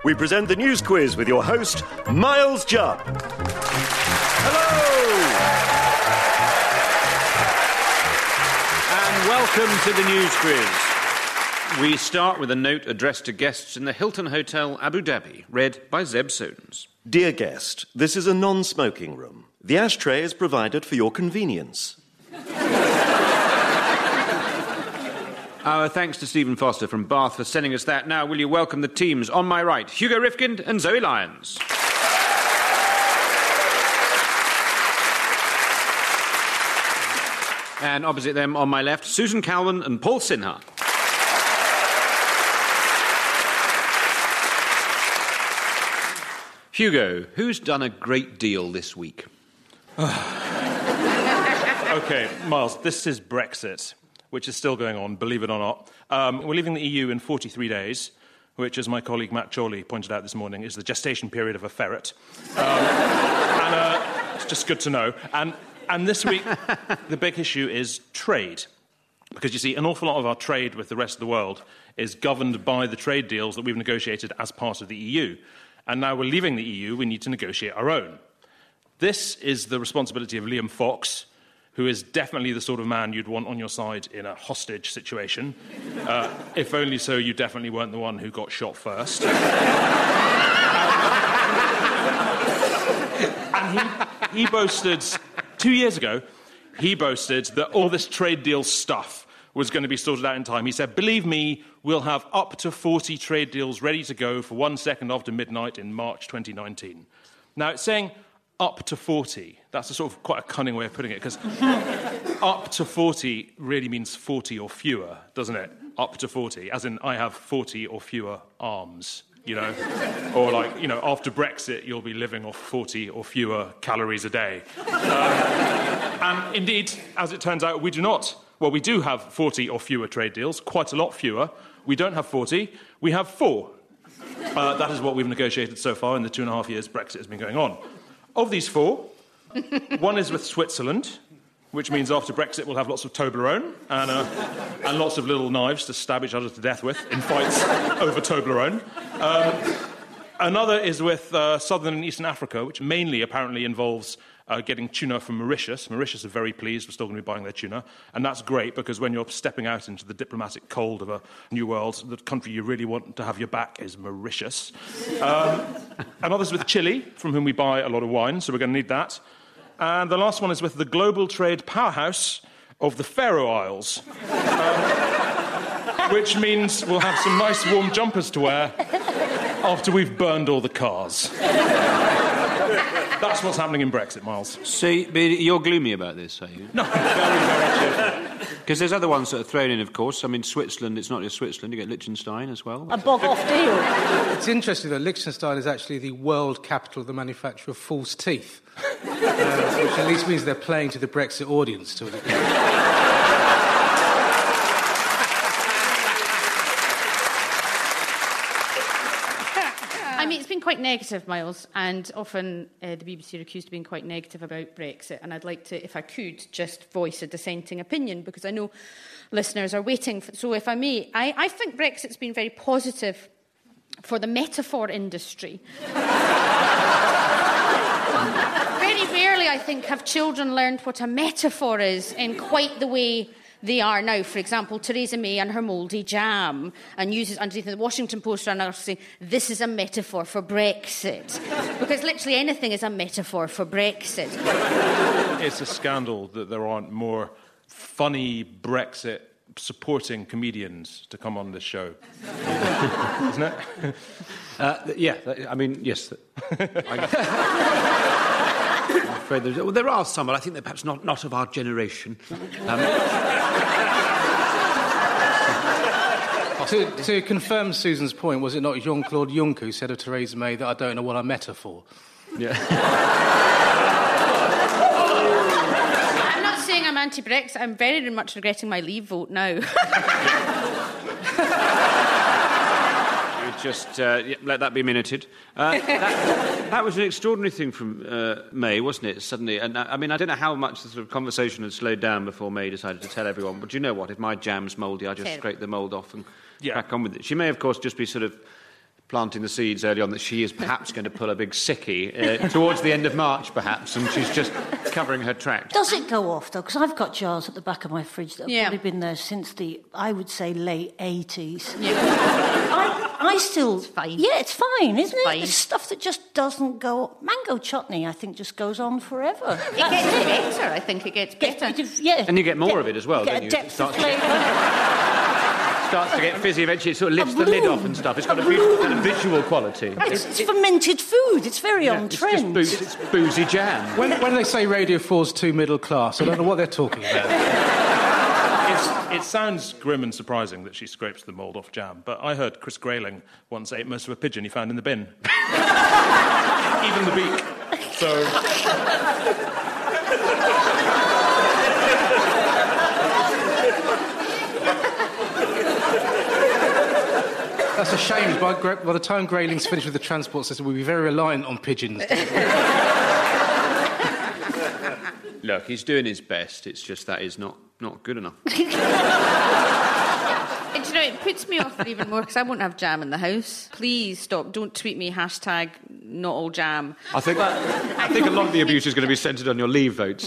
we present the news quiz with your host, Miles Jupp. Hello! And welcome to the news quiz. We start with a note addressed to guests in the Hilton Hotel, Abu Dhabi, read by Zeb Soanes. Dear guest, this is a non-smoking room. The ashtray is provided for your convenience. Our thanks to Stephen Foster from Bath for sending us that. Now, will you welcome the teams on my right, Hugo Rifkind and Zoe Lyons. And opposite them, on my left, Susan Calman and Paul Sinha. Hugo, who's done a great deal this week? OK, Miles, this is Brexit, which is still going on, believe it or not. We're leaving the EU in 43 days, which, as my colleague Matt Chorley pointed out this morning, is the gestation period of a ferret. It's just good to know. And this week, the big issue is trade. Because, you see, an awful lot of our trade with the rest of the world is governed by the trade deals that we've negotiated as part of the EU. And now we're leaving the EU, we need to negotiate our own. This is the responsibility of Liam Fox, who is definitely the sort of man you'd want on your side in a hostage situation. If only so you definitely weren't the one who got shot first. And he boasted, 2 years ago, he boasted that all this trade deal stuff was going to be sorted out in time. He said, believe me, we'll have up to 40 trade deals ready to go for 1 second after midnight in March 2019. Now, it's saying up to 40. That's a sort of quite a cunning way of putting it, because up to 40 really means 40 or fewer, doesn't it? Up to 40, as in I have 40 or fewer arms, you know? Or like, you know, after Brexit, you'll be living off 40 or fewer calories a day. And indeed, as it turns out, we do not. Well, we do have 40 or fewer trade deals, quite a lot fewer. We don't have 40, we have 4. That is what we've negotiated so far in the 2.5 years Brexit has been going on. Of these 4, one is with Switzerland, which means after Brexit we'll have lots of Toblerone and lots of little knives to stab each other to death with in fights over Toblerone. Another is with Southern and Eastern Africa, which mainly apparently involves getting tuna from Mauritius. Mauritius are very pleased we're still going to be buying their tuna. And that's great, because when you're stepping out into the diplomatic cold of a new world, the country you really want to have your back is Mauritius. Another's with Chile, from whom we buy a lot of wine, so we're going to need that. And the last one is with the global trade powerhouse of the Faroe Isles, which means we'll have some nice warm jumpers to wear after we've burned all the cars. That's what's happening in Brexit, Miles. See, but you're gloomy about this, are you? No, very, very cheerful. Because there's other ones that are thrown in, of course. I mean, Switzerland, it's not just Switzerland, you get Liechtenstein as well. A bog-off deal. It's interesting that Liechtenstein is actually the world capital of the manufacture of false teeth, which at least means they're playing to the Brexit audience to a degree. I mean, it's been quite negative, Miles, and often the BBC are accused of being quite negative about Brexit, and I'd like to, if I could, just voice a dissenting opinion, because I know listeners are waiting. So if I may, I think Brexit's been very positive for the metaphor industry. Very rarely, I think, have children learned what a metaphor is in quite the way they are now. For example, Theresa May and her mouldy jam, and uses underneath the Washington Post and others saying, this is a metaphor for Brexit. Because literally anything is a metaphor for Brexit. It's a scandal that there aren't more funny Brexit supporting comedians to come on this show. Isn't it? Yeah, I mean, yes. I'm afraid there are some, but I think they're perhaps not of our generation. To confirm Susan's point, was it not Jean-Claude Juncker who said of Theresa May that I don't know what I'm metaphor? Yeah. I'm not saying I'm anti-Brexit. I'm very much regretting my Leave vote now. Just let that be minuted. That was an extraordinary thing from May, wasn't it, suddenly? And I mean, I don't know how much the sort of conversation had slowed down before May decided to tell everyone, but do you know what? If my jam's mouldy, I just scrape the mould off and crack on with it. She may, of course, just be sort of planting the seeds early on that she is perhaps going to pull a big sickie towards the end of March, perhaps, and she's just covering her tracks. Does it go off, though? Because I've got jars at the back of my fridge that have probably been there since the, I would say, late 80s. Yeah. I still... It's fine. Yeah, it's fine, isn't it? Fine. It's stuff that just doesn't go... Mango chutney, I think, just goes on forever. It gets better. I think it gets better. Yeah. And you get more of it as well, Get don't a you? depth of Starts flavour. to get fizzy eventually. It sort of lifts the lid off and stuff. It's got a beautiful kind of visual quality. It's fermented food. It's very on trend. It's boozy jam. When they say Radio 4's too middle class, I don't know what they're talking about. It sounds grim and surprising that she scrapes the mould off jam, but I heard Chris Grayling once ate most of a pigeon he found in the bin. Even the beak. So... That's a shame. By the time Grayling's finished with the transport system, we'll be very reliant on pigeons. Look, he's doing his best. It's just that is not good enough. And do you know, it puts me off even more because I won't have jam in the house. Please stop. Don't tweet me hashtag not all jam. I think a lot of the abuse is going to be centred on your Leave votes.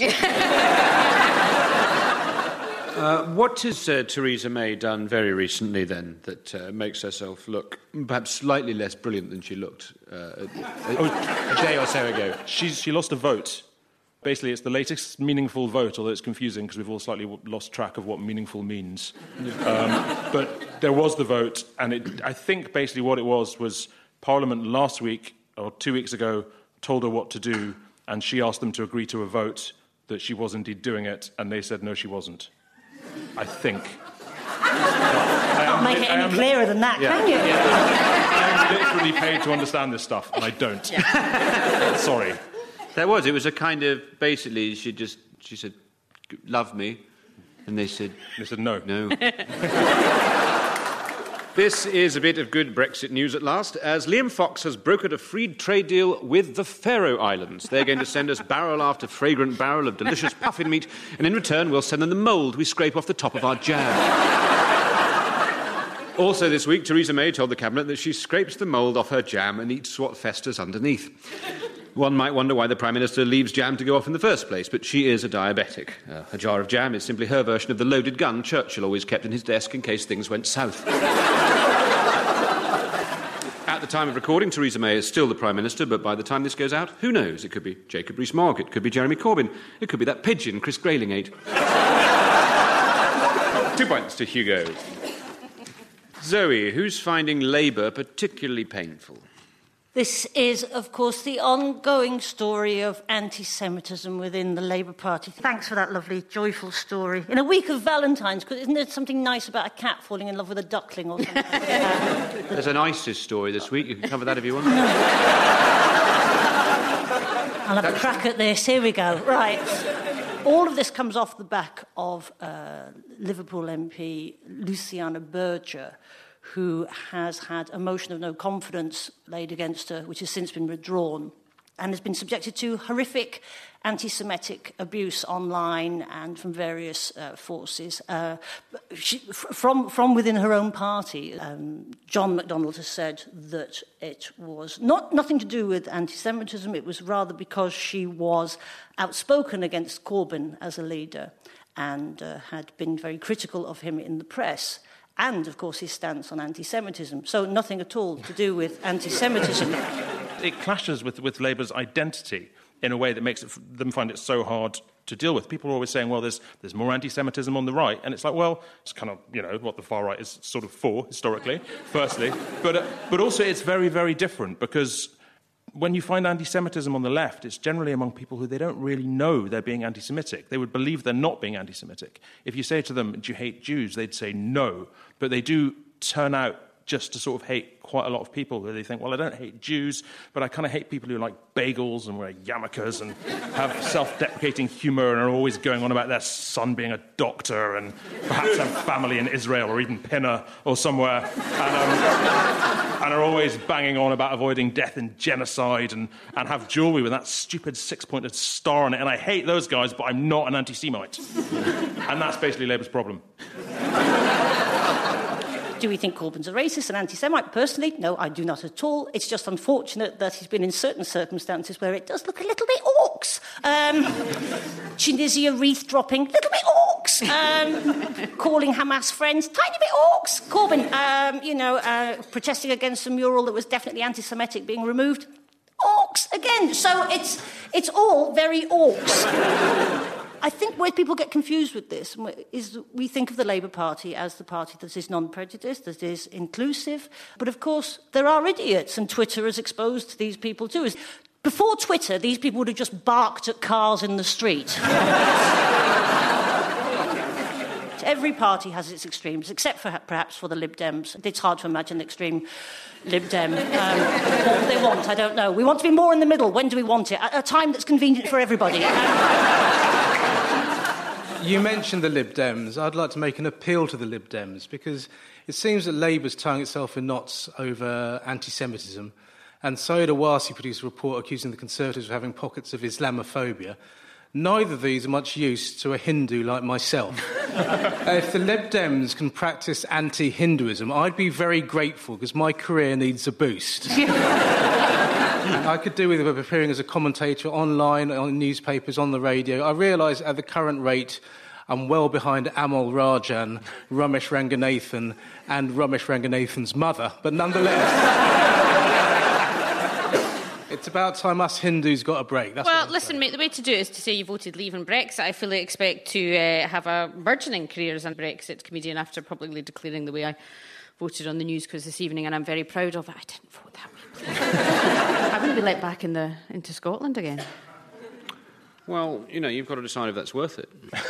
What has Theresa May done very recently, then, that makes herself look perhaps slightly less brilliant than she looked a day or so ago? She lost a vote. Basically, it's the latest meaningful vote, although it's confusing because we've all slightly lost track of what meaningful means. But there was the vote, and I think basically what it was Parliament last week, or 2 weeks ago, told her what to do, and she asked them to agree to a vote that she was indeed doing it, and they said no, she wasn't. I think. Can't make it any clearer than that, can you? I'm literally paid to understand this stuff, and I don't. Sorry. It was a kind of, basically, she said, love me, and they said no. No. This is a bit of good Brexit news at last, as Liam Fox has brokered a free trade deal with the Faroe Islands. They're going to send us barrel after fragrant barrel of delicious puffin meat, and in return we'll send them the mould we scrape off the top of our jam. Also this week, Theresa May told the Cabinet that she scrapes the mould off her jam and eats what festers underneath. One might wonder why the Prime Minister leaves jam to go off in the first place, but she is a diabetic. A jar of jam is simply her version of the loaded gun Churchill always kept in his desk in case things went south. At the time of recording, Theresa May is still the Prime Minister, but by the time this goes out, who knows? It could be Jacob Rees-Mogg, it could be Jeremy Corbyn, it could be that pigeon Chris Grayling ate. 2 points to Hugo. Zoe, who's finding Labour particularly painful? This is, of course, the ongoing story of anti-Semitism within the Labour Party. Thanks for that lovely, joyful story. In a week of Valentine's, because isn't there something nice about a cat falling in love with a duckling or something? There's an ISIS story this week. You can cover that if you want. I'll have a crack at this. Here we go. Right. All of this comes off the back of Liverpool MP Luciana Berger, who has had a motion of no confidence laid against her, which has since been withdrawn, and has been subjected to horrific anti-Semitic abuse online and from various forces. From within her own party, John McDonnell has said that it was nothing to do with anti-Semitism, it was rather because she was outspoken against Corbyn as a leader and had been very critical of him in the press. And, of course, his stance on anti-Semitism. So nothing at all to do with anti-Semitism. It clashes with Labour's identity in a way that makes them find it so hard to deal with. People are always saying, well, there's more anti-Semitism on the right. And it's like, well, it's kind of, what the far right is sort of for, historically, firstly. But also it's very, very different because when you find anti-Semitism on the left, it's generally among people who they don't really know they're being anti-Semitic. They would believe they're not being anti-Semitic. If you say to them, do you hate Jews? They'd say no. But they do turn out just to sort of hate quite a lot of people who they think, well, I don't hate Jews, but I kind of hate people who like bagels and wear yarmulkes and have self-deprecating humour and are always going on about their son being a doctor and perhaps have family in Israel or even Pinner or somewhere and are always banging on about avoiding death and genocide and have jewellery with that stupid six-pointed star on it. And I hate those guys, but I'm not an anti-Semite. And that's basically Labour's problem. Do we think Corbyn's a racist and anti-Semite? Personally, no, I do not at all. It's just unfortunate that he's been in certain circumstances where it does look a little bit orcs. Tunisia wreath dropping, little bit orcs. Calling Hamas friends, tiny bit orcs. Corbyn, protesting against a mural that was definitely anti-Semitic being removed. Orcs again. So it's all very orcs. I think where people get confused with this is we think of the Labour Party as the party that is non-prejudiced, that is inclusive. But of course, there are idiots, and Twitter has exposed these people too. Before Twitter, these people would have just barked at cars in the street. Every party has its extremes, except for perhaps for the Lib Dems. It's hard to imagine extreme Lib Dem. What do they want? I don't know. We want to be more in the middle. When do we want it? At a time that's convenient for everybody. You mentioned the Lib Dems. I'd like to make an appeal to the Lib Dems, because it seems that Labour's tying itself in knots over anti-Semitism, and Saeed Awasi produced a report accusing the Conservatives of having pockets of Islamophobia. Neither of these are much use to a Hindu like myself. If the Lib Dems can practice anti-Hinduism, I'd be very grateful, because my career needs a boost. I could do with appearing as a commentator online, on newspapers, on the radio. I realise at the current rate I'm well behind Amal Rajan, Ramesh Ranganathan and Ramesh Ranganathan's mother, but nonetheless... It's about time us Hindus got a break. Well, listen, mate, the way to do it is to say you voted Leave and Brexit. I fully expect to have a burgeoning career as a Brexit comedian after publicly declaring the way I voted on the news quiz this evening, and I'm very proud of it. I didn't vote that way. I wouldn't be let back into Scotland again. Well, you've got to decide if that's worth it.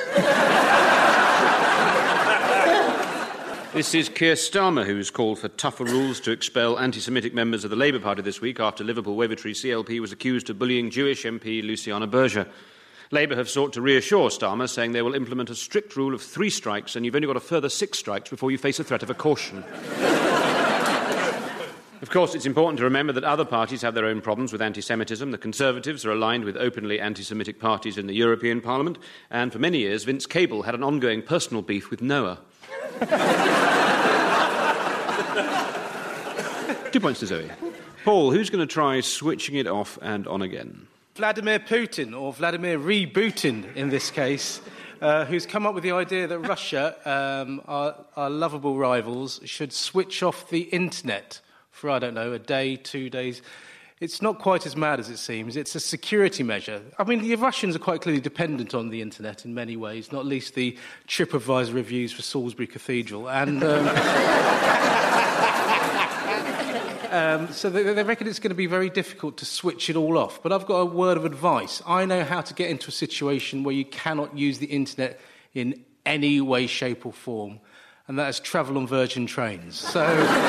This is Keir Starmer, who's called for tougher rules to expel anti-Semitic members of the Labour Party this week after Liverpool-Wavertree CLP was accused of bullying Jewish MP Luciana Berger. Labour have sought to reassure Starmer, saying they will implement a strict rule of 3 strikes, and you've only got a further 6 strikes before you face a threat of a caution. Of course, it's important to remember that other parties have their own problems with anti-Semitism. The Conservatives are aligned with openly anti-Semitic parties in the European Parliament, and for many years, Vince Cable had an ongoing personal beef with Noah. 2 points to Zoe. Paul, who's going to try switching it off and on again? Vladimir Putin, or Vladimir Re-Putin in this case, who's come up with the idea that Russia, our lovable rivals, should switch off the internet for, I don't know, a day, 2 days. It's not quite as mad as it seems. It's a security measure. I mean, the Russians are quite clearly dependent on the internet in many ways, not least the TripAdvisor reviews for Salisbury Cathedral. And so they reckon it's going to be very difficult to switch it all off. But I've got a word of advice. I know how to get into a situation where you cannot use the internet in any way, shape or form, and that is travel on Virgin trains. So...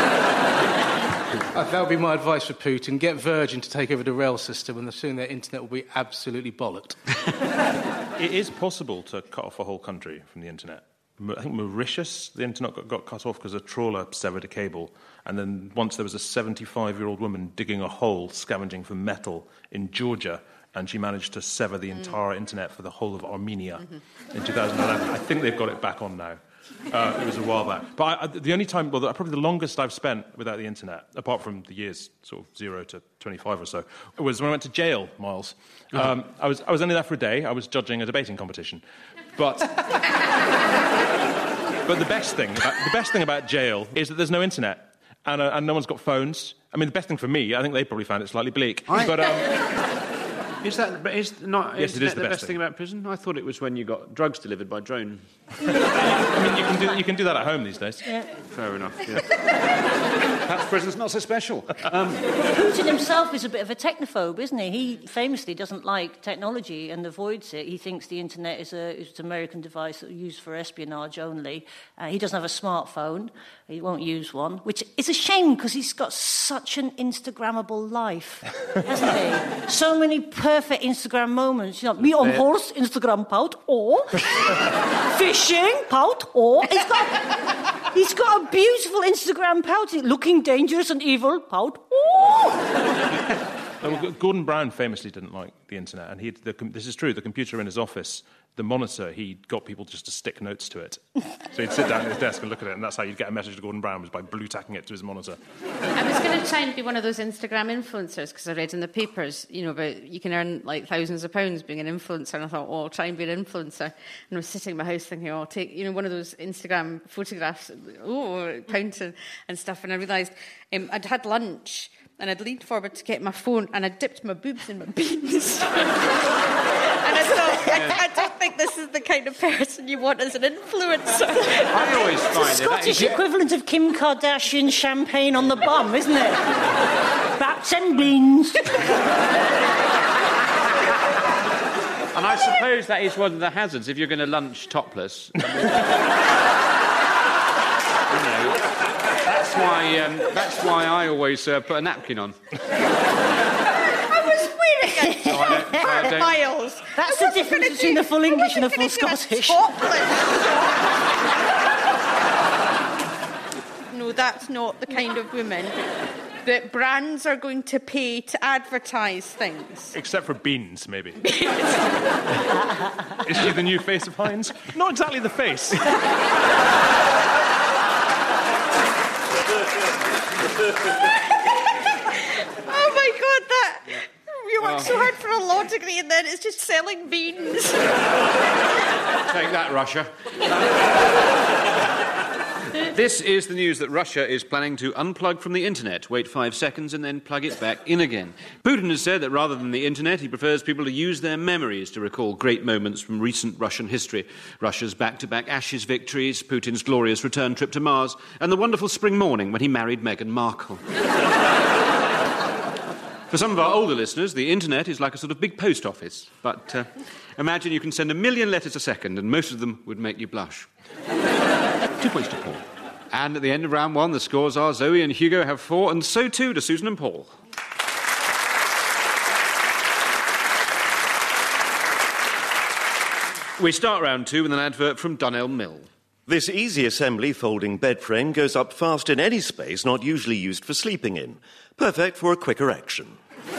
that would be my advice for Putin. Get Virgin to take over the rail system, and soon their internet will be absolutely bollocked. It is possible to cut off a whole country from the internet. I think Mauritius, the internet got cut off because a trawler severed a cable. And then once there was a 75-year-old woman digging a hole, scavenging for metal in Georgia, and she managed to sever the entire internet for the whole of Armenia in 2011. I think they've got it back on now. It was a while back. But the only time, probably the longest I've spent without the internet, apart from the years sort of 0 to 25 or so, was when I went to jail, Miles. I was only there for a day. I was judging a debating competition. But the best thing about jail is that there's no internet and no one's got phones. I mean, the best thing for me, I think they probably found it slightly bleak. Is that the best thing about prison? I thought it was when you got drugs delivered by drone. I mean, you can do that at home these days. Yeah. Fair enough, yeah. Perhaps prison's not so special. Putin himself is a bit of a technophobe, isn't he? He famously doesn't like technology and avoids it. He thinks the internet is an American device that used for espionage only. He doesn't have a smartphone. He won't use one, which is a shame because he's got such an Instagrammable life, hasn't he? So many perfect Instagram moments. Me on horse, Instagram pout, or fishing pout, or he's got a beautiful Instagram pout, looking dangerous and evil pout. Gordon Brown famously didn't like the internet, and this is true, the computer in his office, the monitor, he got people just to stick notes to it. So he'd sit down at his desk and look at it, and that's how you'd get a message to Gordon Brown, was by blue-tacking it to his monitor. I was going to try and be one of those Instagram influencers, because I read in the papers, about you can earn like thousands of pounds being an influencer, and I thought, I'll try and be an influencer. And I was sitting in my house thinking, I'll take, one of those Instagram photographs, pounds and stuff, and I realised I'd had lunch, and I'd leaned forward to get my phone, and I dipped my boobs in my beans. And I thought, I don't think this is the kind of person you want as an influencer. I always find it's the Scottish equivalent of Kim Kardashian champagne on the bum, isn't it? Bats and beans. And I suppose that is one of the hazards if you're going to lunch topless. That's why I always put a napkin on. I was wearing it. Miles. That's the difference between the full English and the full Scottish. No, that's not the kind of woman that brands are going to pay to advertise things. Except for beans, maybe. Is she the new face of Heinz? Not exactly the face. Oh my God, you work so hard for a law degree and then it's just selling beans. Take that, Russia. This is the news that Russia is planning to unplug from the internet, wait 5 seconds and then plug it back in again. Putin has said that rather than the internet, he prefers people to use their memories to recall great moments from recent Russian history. Russia's back-to-back Ashes victories, Putin's glorious return trip to Mars, and the wonderful spring morning when he married Meghan Markle. For some of our older listeners, the internet is like a sort of big post office. But imagine you can send 1 million letters a second, and most of them would make you blush. 2 points to Paul. And at the end of round 1, the scores are Zoe and Hugo have 4, and so too do Susan and Paul. We start round 2 with an advert from Dunelm Mill. This easy assembly folding bed frame goes up fast in any space not usually used for sleeping in. Perfect for a quick erection.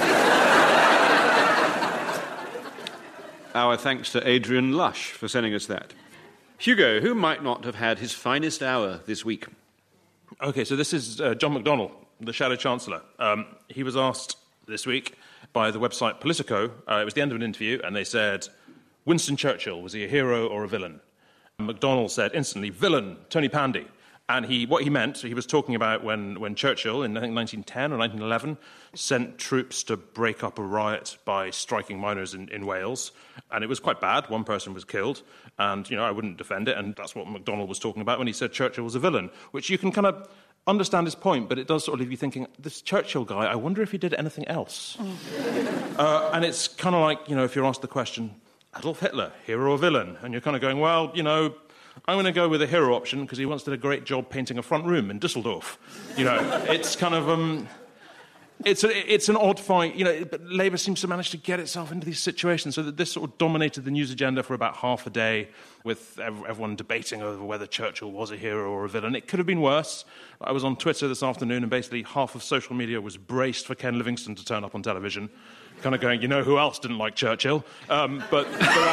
Our thanks to Adrian Lush for sending us that. Hugo, who might not have had his finest hour this week? OK, so this is John McDonnell, the Shadow Chancellor. He was asked this week by the website Politico, it was the end of an interview, and they said, Winston Churchill, was he a hero or a villain? McDonnell said instantly, villain, Tony Pandy. And what he meant, he was talking about when Churchill, in I think 1910 or 1911, sent troops to break up a riot by striking miners in Wales. And it was quite bad. One person was killed. And, I wouldn't defend it. And that's what McDonnell was talking about when he said Churchill was a villain, which you can kind of understand his point, but it does sort of leave you thinking, this Churchill guy, I wonder if he did anything else. And it's kind of like, if you're asked the question, Adolf Hitler, hero or villain? And you're kind of going, well, I'm going to go with the hero option because he once did a great job painting a front room in Düsseldorf. It's kind of... It's an odd fight, but Labour seems to manage to get itself into these situations so that this sort of dominated the news agenda for about half a day with everyone debating over whether Churchill was a hero or a villain. It could have been worse. I was on Twitter this afternoon and basically half of social media was braced for Ken Livingstone to turn up on television, kind of going, who else didn't like Churchill? But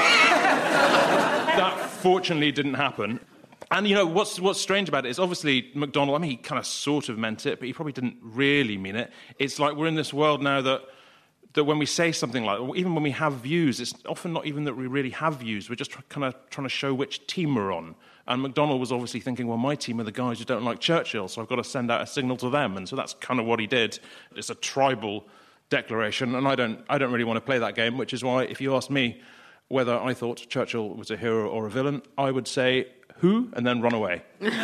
that fortunately didn't happen. And, what's strange about it is obviously McDonnell, he kind of sort of meant it, but he probably didn't really mean it. It's like we're in this world now that when we say something like, even when we have views, it's often not even that we really have views. We're just kind of trying to show which team we're on. And McDonnell was obviously thinking, well, my team are the guys who don't like Churchill, so I've got to send out a signal to them. And so that's kind of what he did. It's a tribal declaration, and I don't really want to play that game, which is why if you asked me whether I thought Churchill was a hero or a villain, I would say, who? And then run away.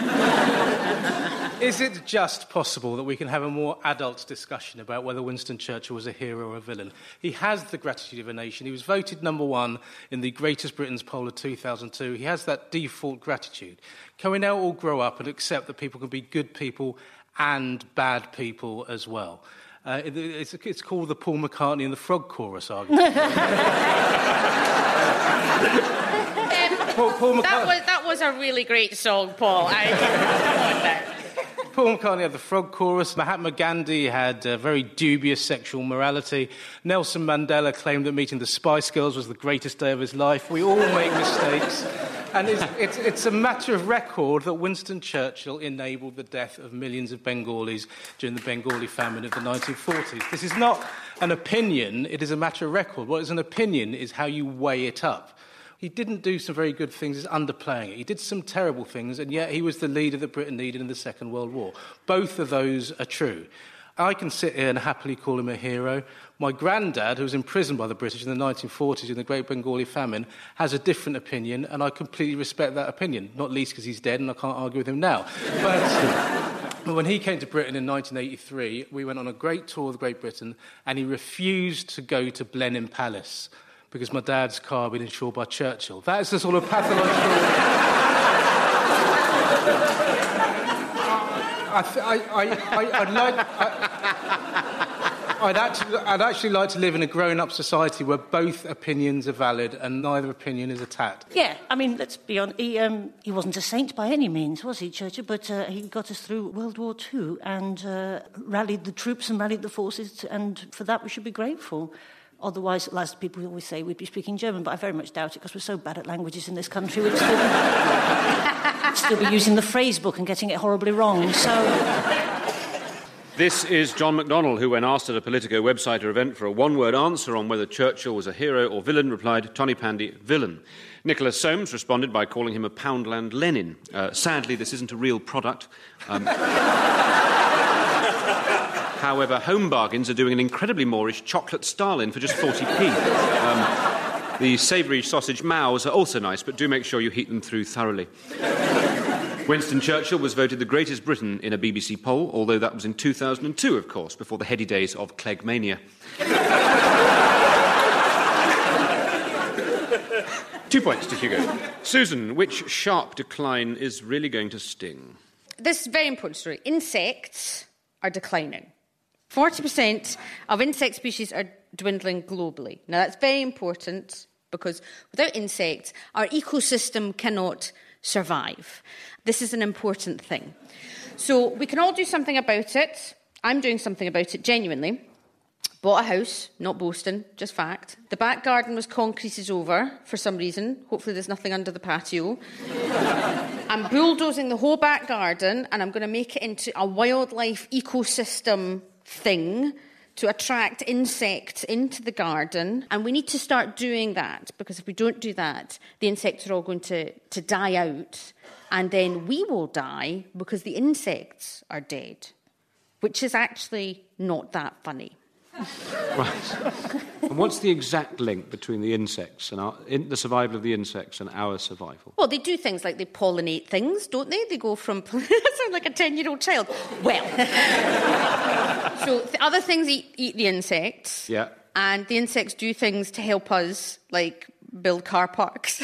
Is it just possible that we can have a more adult discussion about whether Winston Churchill was a hero or a villain? He has the gratitude of a nation. He was voted #1 in the Greatest Britain's poll of 2002. He has that default gratitude. Can we now all grow up and accept that people can be good people and bad people as well? It's called the Paul McCartney and the Frog Chorus argument. Paul McCartney. That was a really great song, Paul. Paul McCartney had the frog chorus. Mahatma Gandhi had very dubious sexual morality. Nelson Mandela claimed that meeting the Spice Girls was the greatest day of his life. We all make mistakes. And it's a matter of record that Winston Churchill enabled the death of millions of Bengalis during the Bengali famine of the 1940s. This is not an opinion, it is a matter of record. What is an opinion is how you weigh it up. He didn't do some very good things, he's underplaying it. He did some terrible things, and yet he was the leader that Britain needed in the Second World War. Both of those are true. I can sit here and happily call him a hero. My granddad, who was imprisoned by the British in the 1940s in the Great Bengali famine, has a different opinion, and I completely respect that opinion, not least because he's dead and I can't argue with him now. But when he came to Britain in 1983, we went on a great tour of Great Britain, and he refused to go to Blenheim Palace because my dad's car had been insured by Churchill. That is the sort of pathological... I'd actually like to live in a grown-up society where both opinions are valid and neither opinion is attacked. Yeah, I mean, let's be honest, he wasn't a saint by any means, was he, Churchill? But he got us through World War II and rallied the troops and rallied the forces, and for that we should be grateful. Otherwise, as people always say, we'd be speaking German, but I very much doubt it because we're so bad at languages in this country. We'd still be using the phrase book and getting it horribly wrong, so... This is John McDonnell, who, when asked at a Politico website or event for a one-word answer on whether Churchill was a hero or villain, replied, Tony Pandy, villain. Nicholas Soames responded by calling him a Poundland Lenin. Sadly, this isn't a real product. However, Home Bargains are doing an incredibly Moorish chocolate Stalin for just 40p. The savoury sausage Maos are also nice, but do make sure you heat them through thoroughly. Winston Churchill was voted the greatest Briton in a BBC poll, although that was in 2002, of course, before the heady days of Cleggmania. 2 points to Hugo. Susan, which sharp decline is really going to sting? This is a very important story. Insects are declining. 40% of insect species are dwindling globally. Now, that's very important because without insects, our ecosystem cannot survive. This is an important thing. So we can all do something about it. I'm doing something about it, genuinely. Bought a house, not boasting, just fact. The back garden was concreted over for some reason. Hopefully there's nothing under the patio. I'm bulldozing the whole back garden and I'm going to make it into a wildlife ecosystem thing to attract insects into the garden. And we need to start doing that, because if we don't do that, the insects are all going to die out. And then we will die because the insects are dead, which is actually not that funny. Right. And what's the exact link between the insects and the survival of the insects and our survival? Well, they do things like they pollinate things, don't they? They go from... That sounds like a 10-year-old child. Well... So the other things eat the insects. Yeah. And the insects do things to help us, like build car parks.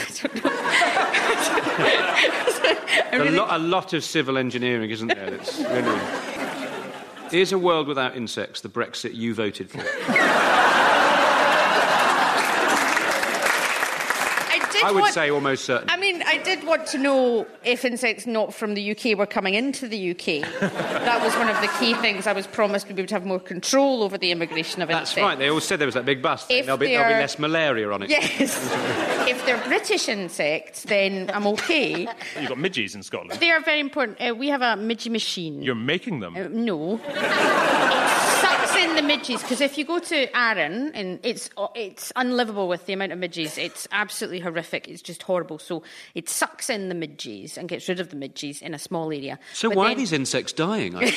A lot of civil engineering, isn't there? That's really... Is a world without insects the Brexit you voted for? I would say almost certain. I mean, I did want to know if insects not from the UK were coming into the UK. That was one of the key things I was promised. We would have more control over the immigration of insects. That's right. They always said there was that big bus thing. There'll be less malaria on it. Yes. If they're British insects, then I'm OK. You've got midges in Scotland. They are very important. We have a midgie machine. You're making them? No. It sucks in the midges, because if you go to Arran, and it's unlivable with the amount of midges. It's absolutely horrific. It's just horrible. So it sucks in the midges and gets rid of the midges in a small area. So why are these insects dying? What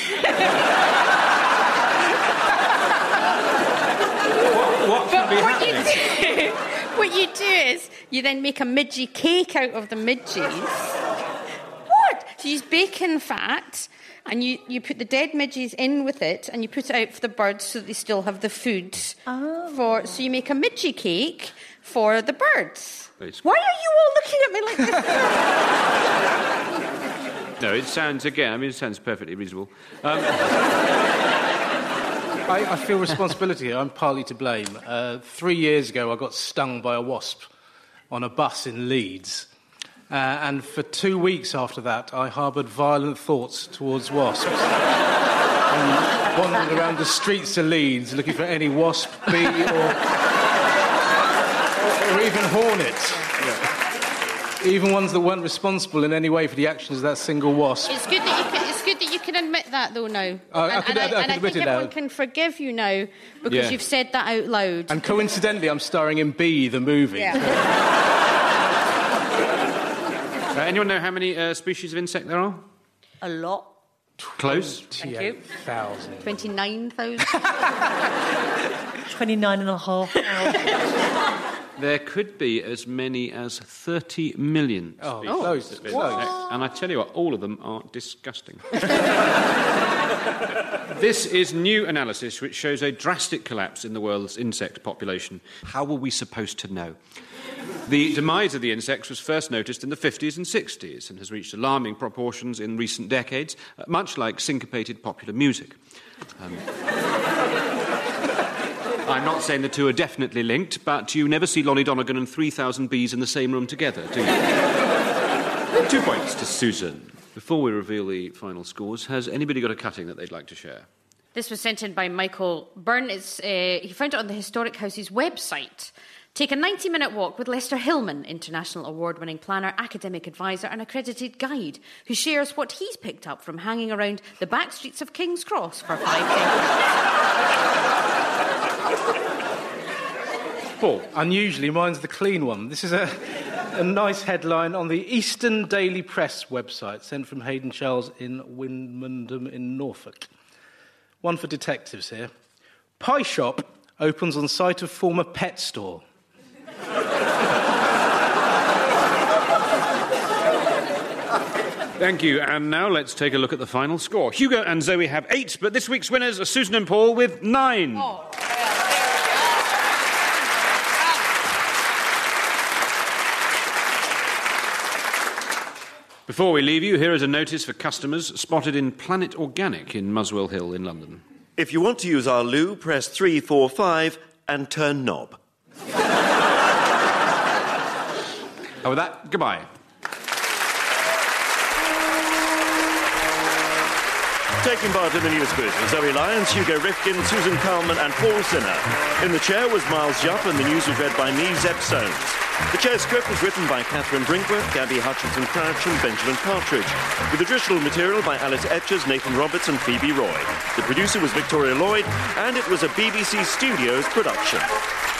could be happening? What you do is you then make a midgie cake out of the midges. What? So you use bacon fat and you put the dead midges in with it and you put it out for the birds so that they still have the food. So you make a midgie cake for the birds. Why are you all looking at me like this? No, it sounds perfectly reasonable. I feel responsibility here. I'm partly to blame. 3 years ago, I got stung by a wasp on a bus in Leeds. And for 2 weeks after that, I harboured violent thoughts towards wasps. And wandered around the streets of Leeds looking for any wasp, bee, or even hornet. Yeah. Even ones that weren't responsible in any way for the actions of that single wasp. It's good that you can admit that, though, now. I think everyone can forgive you now because you've said that out loud. And coincidentally, I'm starring in Bee, the movie. Yeah. Anyone know how many species of insect there are? A lot. Close. 28,000. 29,000. 29,500. There could be as many as 30 million species. Close. And I tell you what, all of them are disgusting. This is new analysis which shows a drastic collapse in the world's insect population. How were we supposed to know? The demise of the insects was first noticed in the 50s and 60s and has reached alarming proportions in recent decades, much like syncopated popular music. I'm not saying the two are definitely linked, but you never see Lonnie Donegan and 3,000 bees in the same room together, do you? 2 points to Susan. Before we reveal the final scores, has anybody got a cutting that they'd like to share? This was sent in by Michael Byrne. He found it on the Historic House's website. Take a 90-minute walk with Lester Hillman, international award-winning planner, academic advisor and accredited guide, who shares what he's picked up from hanging around the back streets of King's Cross for 5 days. Paul. Unusually, mine's the clean one. This is a nice headline on the Eastern Daily Press website, sent from Hayden Charles in Winmundham in Norfolk. One for detectives here. Pie shop opens on site of former pet store. Thank you. And now let's take a look at the final score. Hugo and Zoe have 8, but this week's winners are Susan and Paul with 9. Oh. Before we leave you, here is a notice for customers spotted in Planet Organic in Muswell Hill in London. If you want to use our loo, press 3, 4, 5 and turn knob. And with that, goodbye. Taking part in the news quiz were Zoe Lyons, Hugo Rifkin, Susan Carlman and Paul Sinner. In the chair was Miles Jupp and the news was read by me, Zeb Soames. The chair script was written by Catherine Brinkworth, Gabby Hutchinson-Crouch and Benjamin Partridge, with additional material by Alice Etchers, Nathan Roberts and Phoebe Roy. The producer was Victoria Lloyd, and it was a BBC Studios production.